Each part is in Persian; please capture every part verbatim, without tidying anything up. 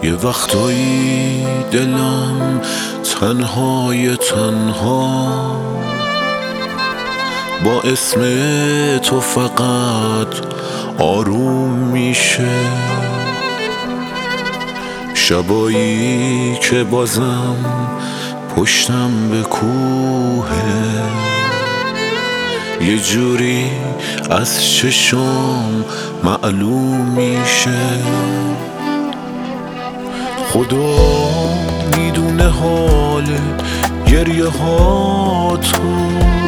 یه وقتایی دلم تنهای تنها با اسم تو فقط آروم میشه. شبایی که بازم پشتم به کوهه، یه جوری از چشم معلوم میشه. خدا میدونه حال گریه ها تو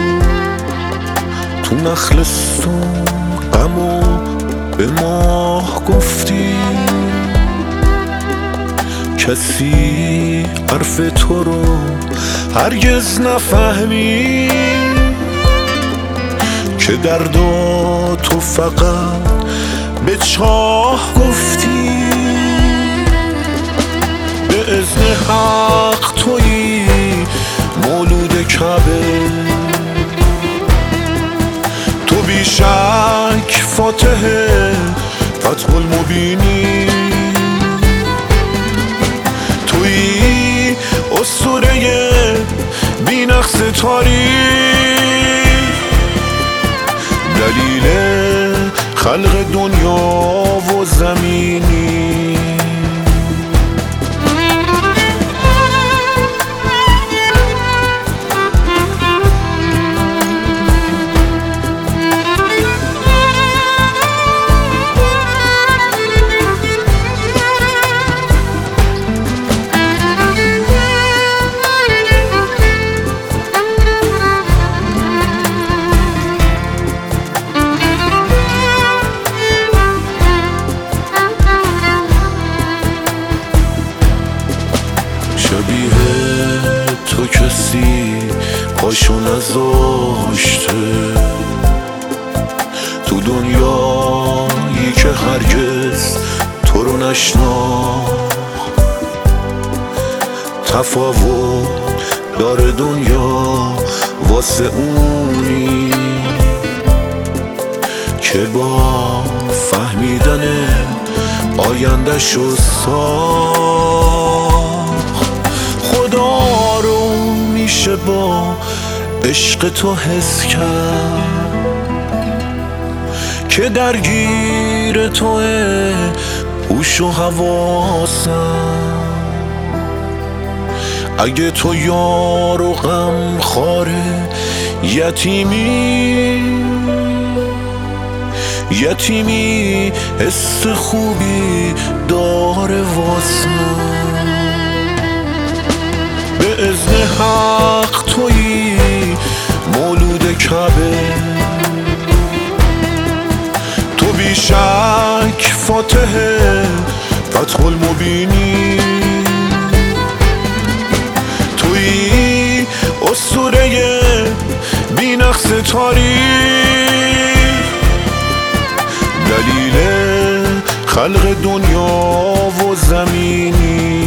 تو نخلستون غمو به ماه گفتی. کسی حرف تو رو هرگز نفهمی که دردا تو فقط به چاه گفتی. به اذن حق تویی مولود کعبه، تو بیشک فاتح فتح المبینی. تویی اسطوره بی نقص تاریخ، دلیل خلق دنیا و زمینی. شبیه تو کسی پاشو نذاشته تو دنیایی که هرگز تو رو نشناخت. تفاوت داره دنیا واسه اونی که با فهمیدن آینده‌شو ساخت. خدا رو میشه با عشق تو حس کرد که درگیر توه هوش و حواسم. اگه تو یار و غم خاره یتیمی یتیمی حس خوبی داره واسم. به اذن حق تویی مولود کعبه، تو بیشک فاتح فتح المبینی. تویی اسطوره بی نقص تاریخ، دلیل خلق دنیا و زمینی.